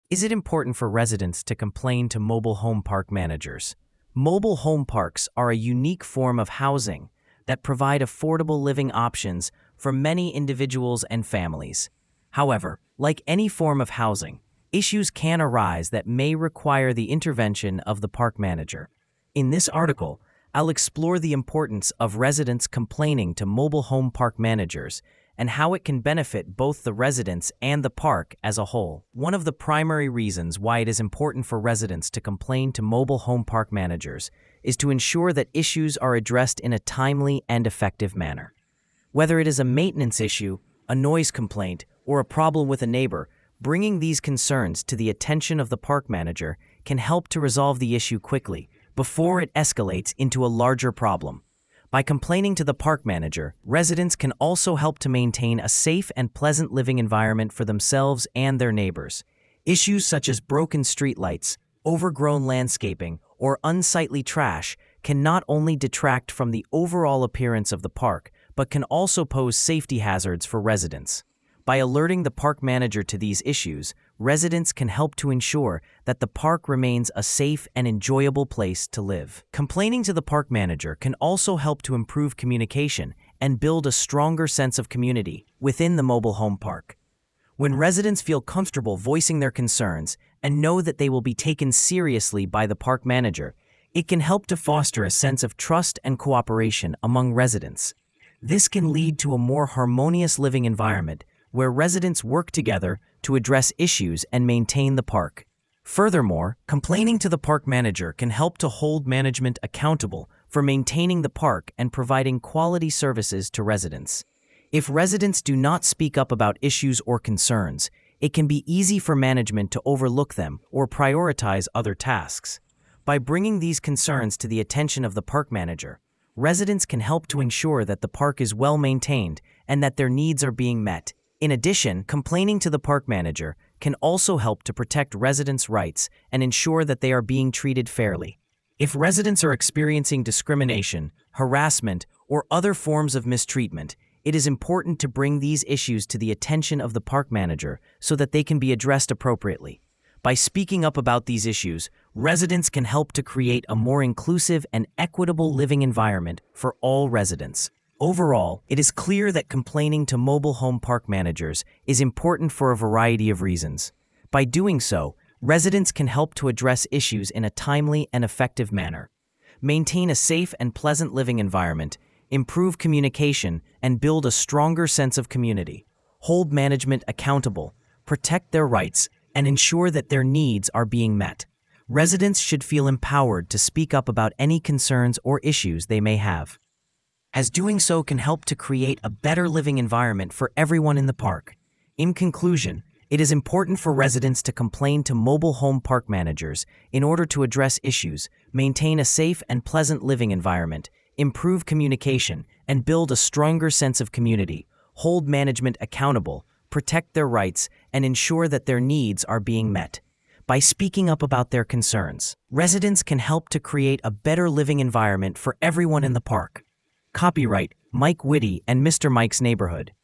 Is it important for residents to complain to mobile home park managers? Mobile home parks are a unique form of housing that provide affordable living options for many individuals and families. However, like any form of housing, issues can arise that may require the intervention of the park manager. In this article, I'll explore the importance of residents complaining to mobile home park managers and how it can benefit both the residents and the park as a whole. One of the primary reasons why it is important for residents to complain to mobile home park managers is to ensure that issues are addressed in a timely and effective manner. Whether it is a maintenance issue, a noise complaint, or a problem with a neighbor, bringing these concerns to the attention of the park manager can help to resolve the issue quickly before it escalates into a larger problem. By complaining to the park manager, residents can also help to maintain a safe and pleasant living environment for themselves and their neighbors. Issues such as broken streetlights, overgrown landscaping, or unsightly trash can not only detract from the overall appearance of the park, but can also pose safety hazards for residents. By alerting the park manager to these issues, residents can help to ensure that the park remains a safe and enjoyable place to live. Complaining to the park manager can also help to improve communication and build a stronger sense of community within the mobile home park. When residents feel comfortable voicing their concerns and know that they will be taken seriously by the park manager, it can help to foster a sense of trust and cooperation among residents. This can lead to a more harmonious living environment where residents work together to address issues and maintain the park. Furthermore, complaining to the park manager can help to hold management accountable for maintaining the park and providing quality services to residents. If residents do not speak up about issues or concerns, it can be easy for management to overlook them or prioritize other tasks. By bringing these concerns to the attention of the park manager, residents can help to ensure that the park is well maintained and that their needs are being met. In addition, complaining to the park manager can also help to protect residents' rights and ensure that they are being treated fairly. If residents are experiencing discrimination, harassment, or other forms of mistreatment, it is important to bring these issues to the attention of the park manager so that they can be addressed appropriately. By speaking up about these issues, residents can help to create a more inclusive and equitable living environment for all residents. Overall, it is clear that complaining to mobile home park managers is important for a variety of reasons. By doing so, residents can help to address issues in a timely and effective manner, maintain a safe and pleasant living environment, improve communication, and build a stronger sense of community, hold management accountable, protect their rights, and ensure that their needs are being met. Residents should feel empowered to speak up about any concerns or issues they may have, as doing so can help to create a better living environment for everyone in the park. In conclusion, it is important for residents to complain to mobile home park managers in order to address issues, maintain a safe and pleasant living environment, improve communication, and build a stronger sense of community, hold management accountable, protect their rights, and ensure that their needs are being met. By speaking up about their concerns, residents can help to create a better living environment for everyone in the park. Copyright Mike Whitty and Mr. Mike's Neighborhood.